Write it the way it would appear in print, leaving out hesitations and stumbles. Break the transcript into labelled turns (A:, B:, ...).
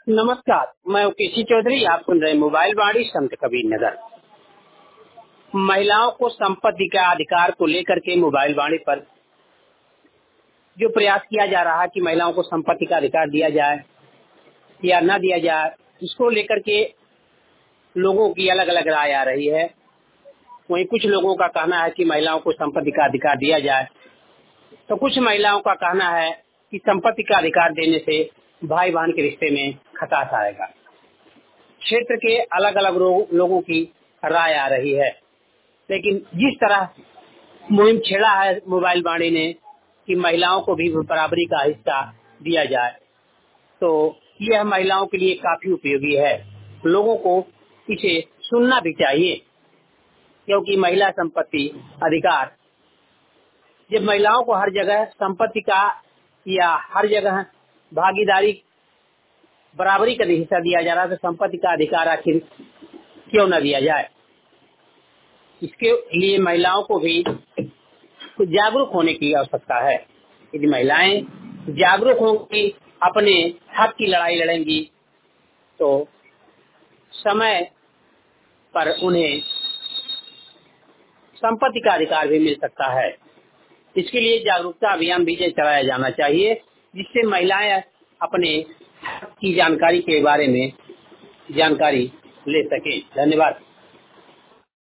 A: नमस्कार, मैं केसी चौधरी। आप सुन रहे मोबाइल वाणी संत कबीर नगर। महिलाओं को संपत्ति का अधिकार को लेकर के मोबाइल वाणी पर जो प्रयास किया जा रहा है कि महिलाओं को संपत्ति का अधिकार दिया जाए या न दिया जाए, इसको लेकर के लोगों की अलग अलग राय आ रही है। वहीं कुछ लोगों का कहना है कि महिलाओं को संपत्ति का अधिकार दिया जाए, तो कुछ महिलाओं का कहना है कि संपत्ति का अधिकार देने से भाई बहन के रिश्ते में खटास आएगा। क्षेत्र के अलग अलग लोगों की राय आ रही है, लेकिन जिस तरह मुहिम छेड़ा है मोबाइल वाणी ने कि महिलाओं को भी बराबरी का हिस्सा दिया जाए, तो यह महिलाओं के लिए काफी उपयोगी है। लोगों को इसे सुनना भी चाहिए, क्योंकि महिला संपत्ति अधिकार, जब महिलाओं को हर जगह संपत्ति का या हर जगह भागीदारी बराबरी का हिस्सा दिया जा रहा है, तो संपत्ति का अधिकार आखिर क्यों न दिया जाए। इसके लिए महिलाओं को भी जागरूक होने की आवश्यकता है। यदि महिलाएं जागरूक होंगी, अपने हक की लड़ाई लड़ेंगी, तो समय पर उन्हें संपत्ति का अधिकार भी मिल सकता है। इसके लिए जागरूकता अभियान भी चलाया जाना चाहिए, जिससे महिलाएं अपने हक की जानकारी के बारे में जानकारी ले सकें। धन्यवाद।